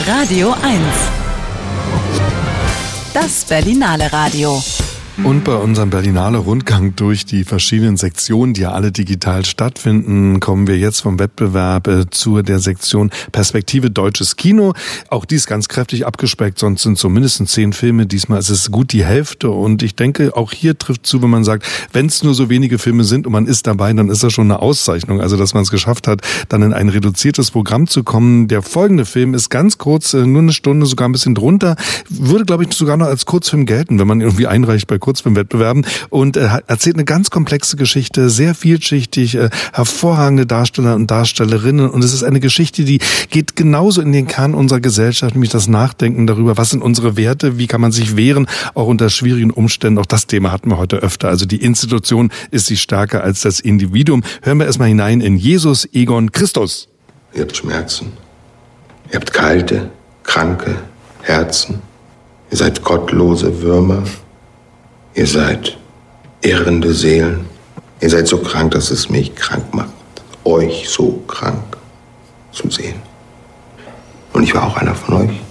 Radio 1. Das Berlinale Radio. Und bei unserem Berlinale Rundgang durch die verschiedenen Sektionen, die ja alle digital stattfinden, kommen wir jetzt vom Wettbewerb zu der Sektion Perspektive Deutsches Kino. Auch die ist ganz kräftig abgespeckt, sonst sind so mindestens 10 Filme. Diesmal ist es gut die Hälfte und ich denke, auch hier trifft zu, wenn man sagt, wenn es nur so wenige Filme sind und man ist dabei, dann ist das schon eine Auszeichnung. Also, dass man es geschafft hat, dann in ein reduziertes Programm zu kommen. Der folgende Film ist ganz kurz, nur eine Stunde, sogar ein bisschen drunter. Würde, glaube ich, sogar noch als Kurzfilm gelten, wenn man irgendwie einreicht bei Kurzfilmwettbewerben, und erzählt eine ganz komplexe Geschichte, sehr vielschichtig, hervorragende Darsteller und Darstellerinnen, und es ist eine Geschichte, die geht genauso in den Kern unserer Gesellschaft, nämlich das Nachdenken darüber, was sind unsere Werte, wie kann man sich wehren, auch unter schwierigen Umständen. Auch das Thema hatten wir heute öfter. Also die Institution ist sie stärker als das Individuum. Hören wir erstmal hinein in Jesus, Egon, Christus. Ihr habt Schmerzen. Ihr habt kalte, kranke Herzen. Ihr seid gottlose Würmer. Ihr seid irrende Seelen. Ihr seid so krank, dass es mich krank macht, euch so krank zu sehen. Und ich war auch einer von euch.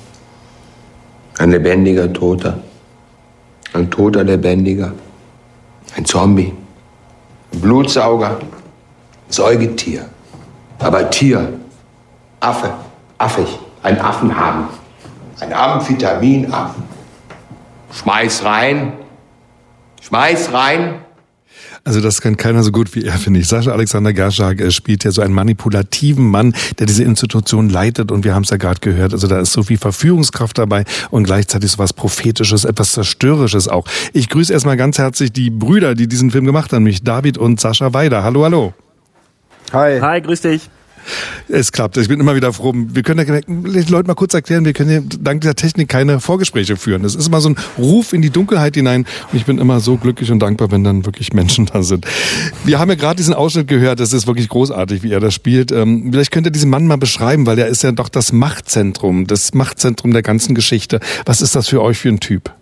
Ein lebendiger Toter. Ein toter Lebendiger. Ein Zombie. Ein Blutsauger. Säugetier. Aber Tier. Affe. Affig. Ein Affen haben. Ein Amphetaminaffen. Schmeiß rein. Schmeiß rein. Also das kann keiner so gut wie er, finde ich. Sascha Alexander Gerschak spielt ja so einen manipulativen Mann, der diese Institution leitet, und wir haben es ja gerade gehört, also da ist so viel Verführungskraft dabei und gleichzeitig so was Prophetisches, etwas Zerstörerisches auch. Ich grüße erstmal ganz herzlich die Brüder, die diesen Film gemacht haben, nämlich David und Sascha Weider. Hallo, hallo. Hi. Hi, grüß dich. Es klappt, ich bin immer wieder froh. Wir können den Leuten mal kurz erklären, wir können dank dieser Technik keine Vorgespräche führen. Das ist immer so ein Ruf in die Dunkelheit hinein, und ich bin immer so glücklich und dankbar, wenn dann wirklich Menschen da sind. Wir haben ja gerade diesen Ausschnitt gehört, das ist wirklich großartig, wie er das spielt. Vielleicht könnt ihr diesen Mann mal beschreiben, weil er ist ja doch das Machtzentrum der ganzen Geschichte. Was ist das für euch für ein Typ?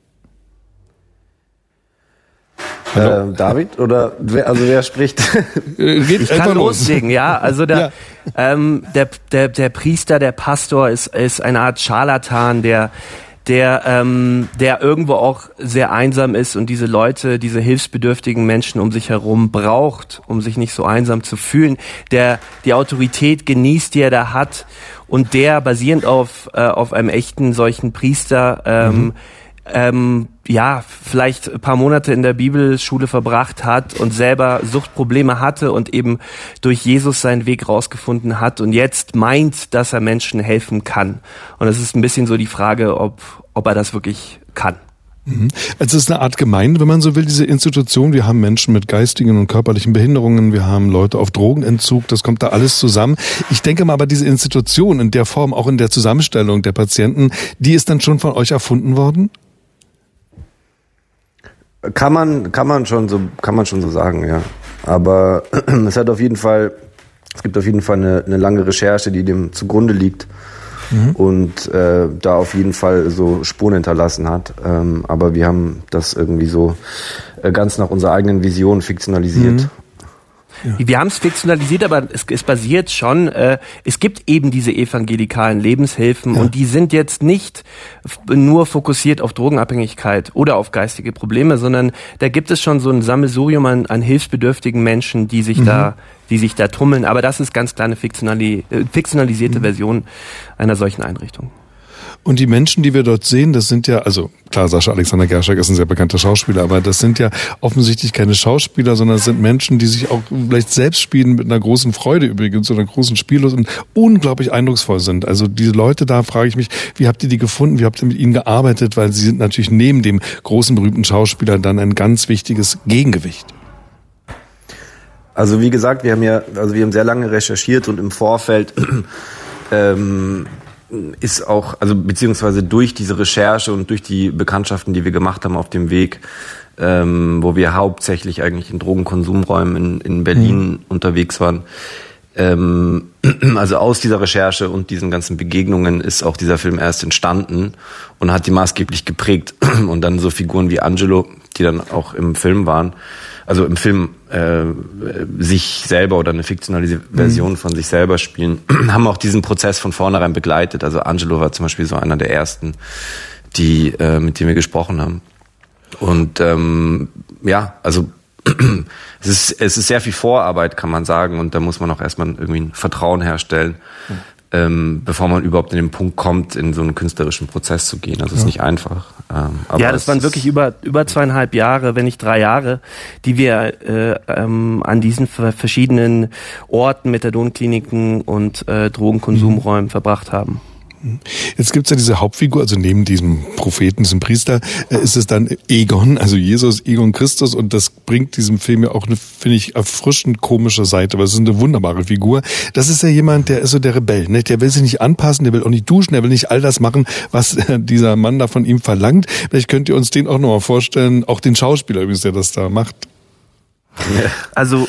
David, oder wer spricht? Ich kann loslegen, ja. Also der Priester, der Pastor ist eine Art Scharlatan, der irgendwo auch sehr einsam ist und diese Leute, diese hilfsbedürftigen Menschen um sich herum braucht, um sich nicht so einsam zu fühlen, der die Autorität genießt, die er da hat, und der basierend auf einem echten solchen Priester vielleicht ein paar Monate in der Bibelschule verbracht hat und selber Suchtprobleme hatte und eben durch Jesus seinen Weg rausgefunden hat und jetzt meint, dass er Menschen helfen kann. Und es ist ein bisschen so die Frage, ob er das wirklich kann. Also es ist eine Art Gemeinde, wenn man so will, diese Institution. Wir haben Menschen mit geistigen und körperlichen Behinderungen, wir haben Leute auf Drogenentzug, das kommt da alles zusammen. Ich denke mal, aber diese Institution in der Form, auch in der Zusammenstellung der Patienten, die ist dann schon von euch erfunden worden? Kann man schon so sagen, ja. Aber es gibt auf jeden Fall eine lange Recherche, die dem zugrunde liegt und da auf jeden Fall so Spuren hinterlassen hat. Aber wir haben das irgendwie so ganz nach unserer eigenen Vision fiktionalisiert. Ja. Wir haben es fiktionalisiert, aber es basiert schon, es gibt eben diese evangelikalen Lebenshilfen, und die sind jetzt nicht nur fokussiert auf Drogenabhängigkeit oder auf geistige Probleme, sondern da gibt es schon so ein Sammelsurium an hilfsbedürftigen Menschen, die sich da tummeln. Aber das ist ganz klar eine fiktionalisierte Version einer solchen Einrichtung. Und die Menschen, die wir dort sehen, das sind ja, also klar, Sascha Alexander Gerschak ist ein sehr bekannter Schauspieler, aber das sind ja offensichtlich keine Schauspieler, sondern es sind Menschen, die sich auch vielleicht selbst spielen mit einer großen Freude übrigens, oder einer großen Spiellust, und unglaublich eindrucksvoll sind. Also diese Leute, da frage ich mich, wie habt ihr die gefunden, wie habt ihr mit ihnen gearbeitet, weil sie sind natürlich neben dem großen, berühmten Schauspieler dann ein ganz wichtiges Gegengewicht. Also wie gesagt, wir haben sehr lange recherchiert, und im Vorfeld ist auch, also beziehungsweise durch diese Recherche und durch die Bekanntschaften, die wir gemacht haben auf dem Weg, wo wir hauptsächlich eigentlich in Drogenkonsumräumen in Berlin unterwegs waren, also aus dieser Recherche und diesen ganzen Begegnungen ist auch dieser Film erst entstanden und hat die maßgeblich geprägt. Und dann so Figuren wie Angelo, die dann auch im Film waren, also im Film sich selber oder eine fiktionalisierte Version von sich selber spielen, haben auch diesen Prozess von vornherein begleitet. Also Angelo war zum Beispiel so einer der ersten, die mit dem wir gesprochen haben. Und also es ist sehr viel Vorarbeit, kann man sagen, und da muss man auch erstmal irgendwie ein Vertrauen herstellen, bevor man überhaupt in den Punkt kommt, in so einen künstlerischen Prozess zu gehen. Also es ist nicht einfach. Aber das waren wirklich über 2,5 Jahre, wenn nicht 3 Jahre, die wir an diesen verschiedenen Orten, Methadonkliniken und Drogenkonsumräumen verbracht haben. Jetzt gibt's ja diese Hauptfigur, also neben diesem Propheten, diesem Priester, ist es dann Egon, also Jesus, Egon Christus, und das bringt diesem Film ja auch eine, finde ich, erfrischend komische Seite, weil es ist eine wunderbare Figur. Das ist ja jemand, der ist so der Rebell, ne? Der will sich nicht anpassen, der will auch nicht duschen, der will nicht all das machen, was dieser Mann da von ihm verlangt. Vielleicht könnt ihr uns den auch nochmal vorstellen, auch den Schauspieler übrigens, der das da macht. Also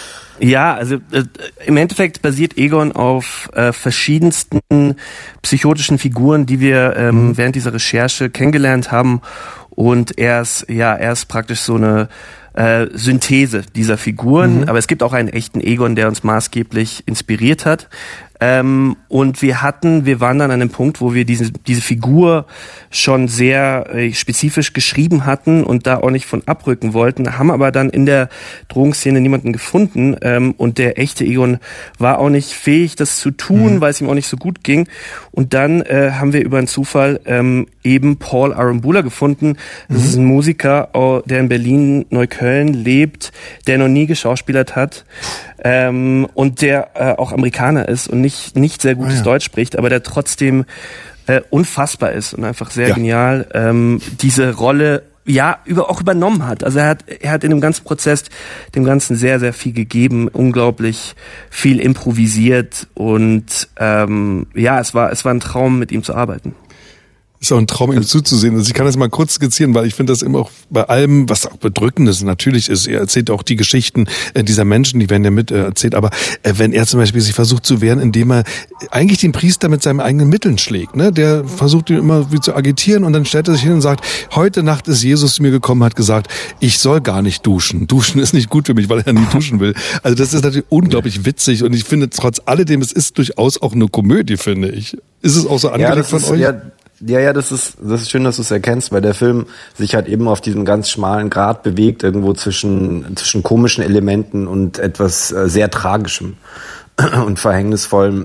im Endeffekt basiert Egon auf verschiedensten psychotischen Figuren, die wir während dieser Recherche kennengelernt haben, und er ist praktisch so eine Synthese dieser Figuren, aber es gibt auch einen echten Egon, der uns maßgeblich inspiriert hat. Und wir waren dann an einem Punkt, wo wir diese Figur schon sehr spezifisch geschrieben hatten und da auch nicht von abrücken wollten, haben aber dann in der Drogenszene niemanden gefunden, und der echte Egon war auch nicht fähig, das zu tun, weil es ihm auch nicht so gut ging. Und dann haben wir über einen Zufall eben Paul Arambula gefunden. Das ist ein Musiker, der in Berlin-Neukölln lebt, der noch nie geschauspielert hat, und der auch Amerikaner ist und nicht sehr gutes Deutsch spricht, aber der trotzdem unfassbar ist und einfach sehr genial diese Rolle auch übernommen hat. Also er hat in dem ganzen Prozess dem Ganzen sehr, sehr viel gegeben, unglaublich viel improvisiert, und es war ein Traum, mit ihm zu arbeiten. Ist auch ein Traum, ihm zuzusehen. Also ich kann das mal kurz skizzieren, weil ich finde das immer auch bei allem, was auch Bedrückendes natürlich ist. Er erzählt auch die Geschichten dieser Menschen, die werden ja mit erzählt. Aber wenn er zum Beispiel sich versucht zu wehren, indem er eigentlich den Priester mit seinen eigenen Mitteln schlägt, ne? Der versucht ihn immer wie zu agitieren, und dann stellt er sich hin und sagt, heute Nacht ist Jesus zu mir gekommen, hat gesagt, ich soll gar nicht duschen. Duschen ist nicht gut für mich, weil er nie duschen will. Also das ist natürlich unglaublich witzig, und ich finde trotz alledem, es ist durchaus auch eine Komödie, finde ich. Ist es auch so angelegt von euch? Ja, das ist schön, dass du es erkennst, weil der Film sich halt eben auf diesem ganz schmalen Grat bewegt, irgendwo zwischen komischen Elementen und etwas sehr Tragischem und Verhängnisvollem.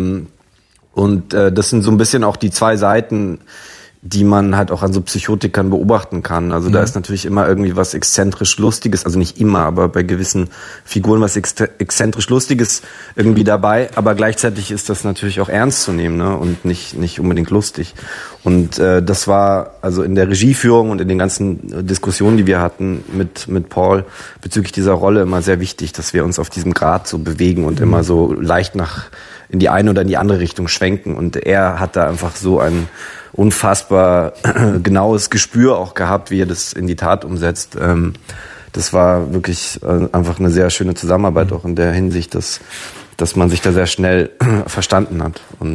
Und das sind so ein bisschen auch die zwei Seiten, die man halt auch an so Psychotikern beobachten kann. Also da ist natürlich immer irgendwie was exzentrisch Lustiges, also nicht immer, aber bei gewissen Figuren was exzentrisch Lustiges irgendwie dabei, aber gleichzeitig ist das natürlich auch ernst zu nehmen, ne? Und nicht unbedingt lustig. Und das war also in der Regieführung und in den ganzen Diskussionen, die wir hatten mit Paul bezüglich dieser Rolle immer sehr wichtig, dass wir uns auf diesem Grat so bewegen und immer so leicht in die eine oder in die andere Richtung schwenken. Und er hat da einfach so ein unfassbar genaues Gespür auch gehabt, wie er das in die Tat umsetzt. Das war wirklich einfach eine sehr schöne Zusammenarbeit auch in der Hinsicht, dass man sich da sehr schnell verstanden hat. Und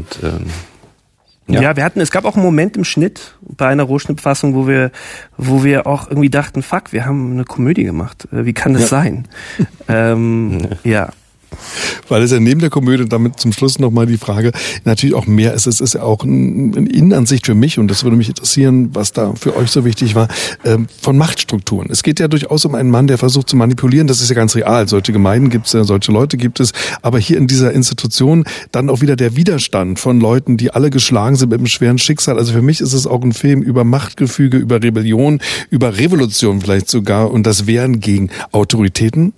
es gab auch einen Moment im Schnitt bei einer Rohschnittfassung, wo wir auch irgendwie dachten, fuck, wir haben eine Komödie gemacht. Wie kann das sein? Weil es ja neben der Komödie, und damit zum Schluss nochmal die Frage, natürlich auch mehr ist, es ist ja auch eine Innenansicht für mich, und das würde mich interessieren, was da für euch so wichtig war, von Machtstrukturen. Es geht ja durchaus um einen Mann, der versucht zu manipulieren, das ist ja ganz real, solche Gemeinden gibt es ja, solche Leute gibt es, aber hier in dieser Institution dann auch wieder der Widerstand von Leuten, die alle geschlagen sind mit einem schweren Schicksal. Also für mich ist es auch ein Film über Machtgefüge, über Rebellion, über Revolution vielleicht sogar, und das Wehren gegen Autoritäten.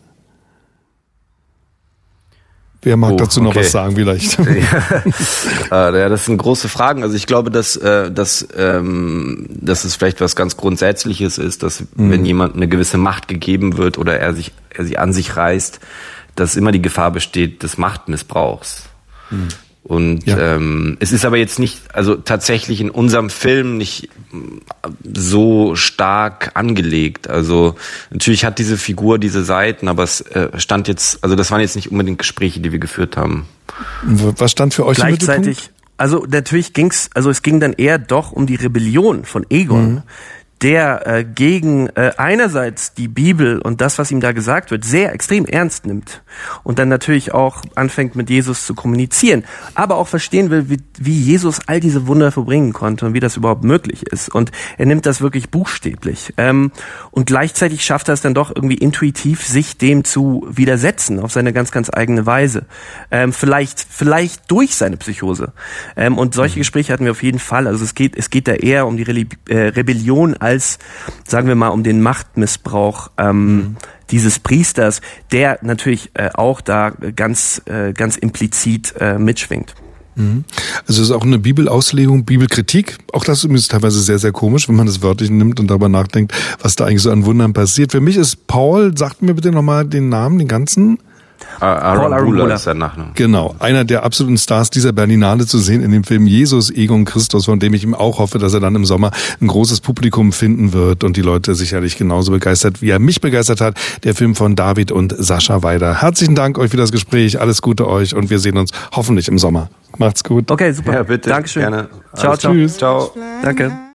Wer mag dazu noch was sagen vielleicht? Das sind große Fragen. Also ich glaube, dass es vielleicht was ganz Grundsätzliches ist, dass wenn jemand eine gewisse Macht gegeben wird oder er sie an sich reißt, dass immer die Gefahr besteht des Machtmissbrauchs. Und es ist aber jetzt nicht, also tatsächlich in unserem Film nicht so stark angelegt. Also natürlich hat diese Figur diese Seiten, aber es stand jetzt, also das waren jetzt nicht unbedingt Gespräche, die wir geführt haben. Was stand für euch im Mittelpunkt? Also natürlich es ging dann eher doch um die Rebellion von Egon, der gegen einerseits die Bibel und das, was ihm da gesagt wird, sehr extrem ernst nimmt und dann natürlich auch anfängt mit Jesus zu kommunizieren, aber auch verstehen will, wie Jesus all diese Wunder vollbringen konnte und wie das überhaupt möglich ist. Und er nimmt das wirklich buchstäblich. Und gleichzeitig schafft er es dann doch irgendwie intuitiv, sich dem zu widersetzen auf seine ganz, ganz eigene Weise. Vielleicht durch seine Psychose. Und solche Gespräche hatten wir auf jeden Fall. Also es geht da eher um die Rebellion als, sagen wir mal, um den Machtmissbrauch dieses Priesters, der natürlich auch da ganz implizit mitschwingt. Also es ist auch eine Bibelauslegung, Bibelkritik. Auch das ist übrigens teilweise sehr, sehr komisch, wenn man das wörtlich nimmt und darüber nachdenkt, was da eigentlich so an Wundern passiert. Für mich ist Paul, sagt mir bitte nochmal den Namen, den ganzen... Arambula ist der Nachname. Genau, einer der absoluten Stars dieser Berlinale zu sehen in dem Film Jesus, Egon Christus, von dem ich ihm auch hoffe, dass er dann im Sommer ein großes Publikum finden wird und die Leute sicherlich genauso begeistert, wie er mich begeistert hat, der Film von David und Sascha Weider. Herzlichen Dank euch für das Gespräch, alles Gute euch und wir sehen uns hoffentlich im Sommer. Macht's gut. Okay, super. Ja, bitte. Dankeschön. Gerne. Ciao, ciao. Tschüss. Ciao. Danke.